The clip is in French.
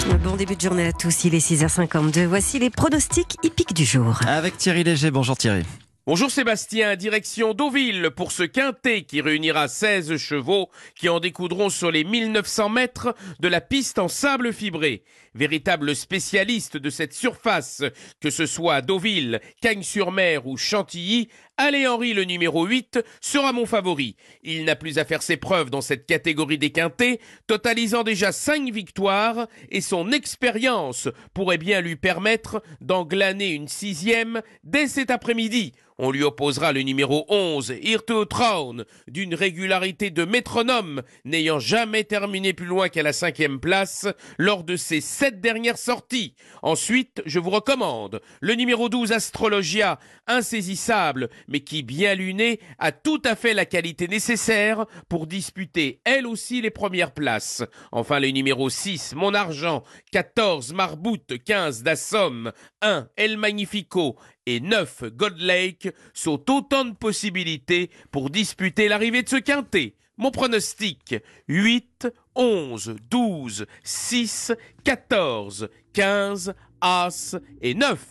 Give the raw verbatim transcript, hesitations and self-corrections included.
Bon début de journée à tous, il est six heures cinquante-deux. Voici les pronostics hippiques du jour. Avec Thierry Léger. Bonjour Thierry. Bonjour Sébastien, direction Deauville pour ce quintet qui réunira seize chevaux qui en découdront sur les mille neuf cents mètres de la piste en sable fibré. Véritable spécialiste de cette surface, que ce soit à Deauville, Cagnes-sur-Mer ou Chantilly, Allez Henry, le numéro huit, sera mon favori. Il n'a plus à faire ses preuves dans cette catégorie des quintets, totalisant déjà cinq victoires, et son expérience pourrait bien lui permettre d'en glaner une sixième dès cet après-midi. On lui opposera le numéro onze, Irto Traun, d'une régularité de métronome, n'ayant jamais terminé plus loin qu'à la cinquième place lors de ses sept dernières sorties. Ensuite, je vous recommande le numéro douze, Astrologia, insaisissable, mais qui, bien lunée, a tout à fait la qualité nécessaire pour disputer elle aussi les premières places. Enfin, le numéro six, Mon Argent, quatorze, Marbout, quinze, Dassom, un, El Magnifico et neuf, Gold Lake sont autant de possibilités pour disputer l'arrivée de ce quintet. Mon pronostic, huit, onze, douze, six, quatorze, quinze, As et neuf.